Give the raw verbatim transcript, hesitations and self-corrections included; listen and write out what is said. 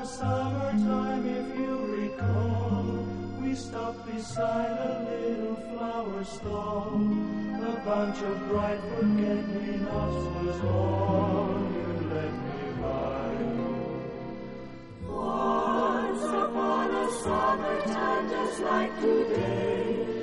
summertime, if you recall, we stopped beside a little flower stall. A bunch of bright forget-me-nots was all you let me buy. Once upon a summertime, just like today,